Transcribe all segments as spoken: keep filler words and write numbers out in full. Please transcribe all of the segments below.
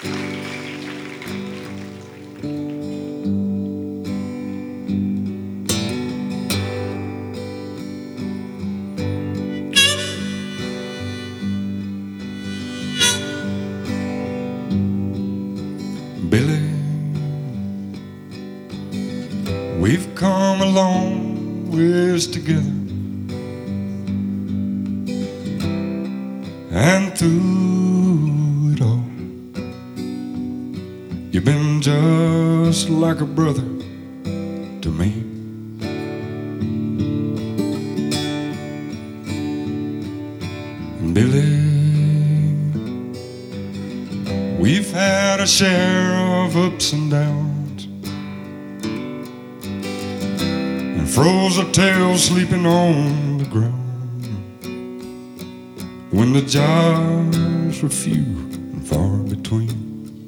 Billy, we've come a long ways together, and through it all, you've been just like a brother to me. And Billy, we've had a share of ups and downs, and froze our tails sleeping on the ground when the jobs were few and far between.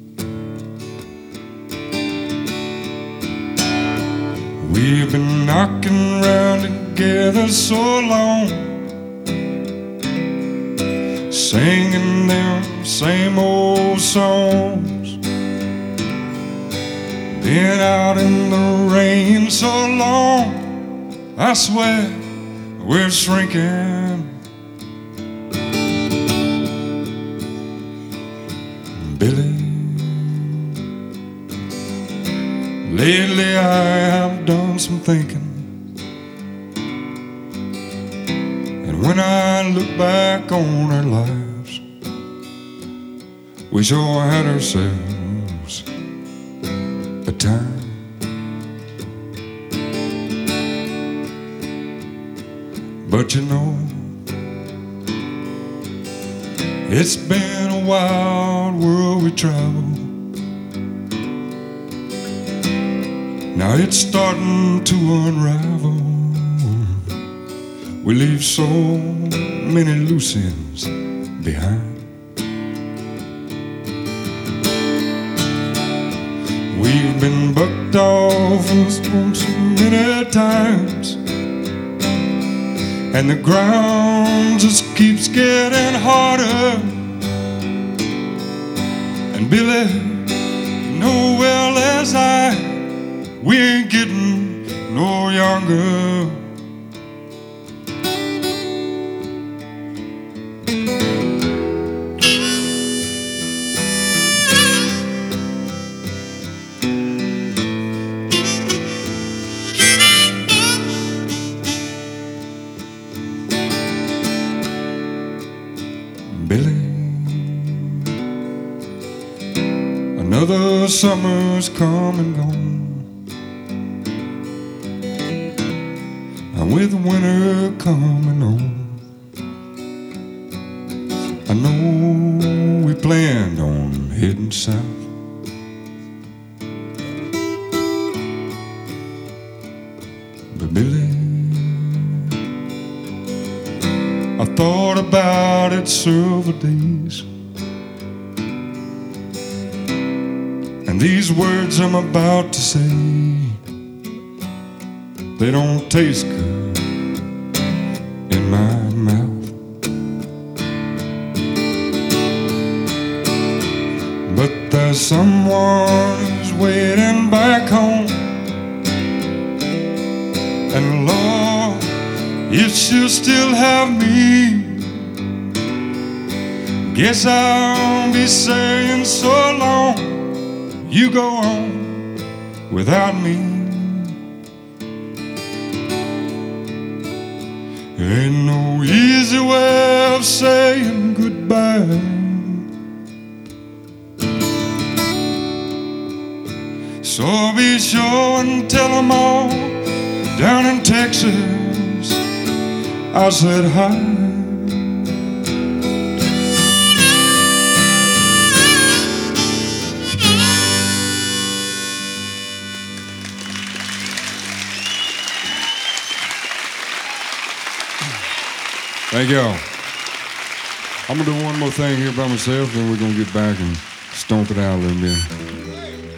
We've been knocking around together so long, singing them same old songs, been out in the rain so long, I swear we're shrinking. Billy, lately I have done some thinking, and when I look back on our lives, we sure had ourselves a time. But you know, it's been a wild world we travel. Now it's starting to unravel. We leave so many loose ends behind. We've been bucked off so many times, and the ground just keeps getting harder. And Billy, you know well as I, we ain't getting no younger. Billy, another summer's come and gone, and with winter coming on, I know we planned on heading south. But Billy, I thought about it several days, and these words I'm about to say, they don't taste good in my mouth. But there's someone who's waiting back home, and Lord, if she'll still have me, guess I'll be saying so long, you go on without me. Ain't no easy way of saying goodbye, so be sure and tell them all down in Texas I said hi. Thank y'all. I'm gonna do one more thing here by myself, then we're gonna get back and stomp it out a little bit.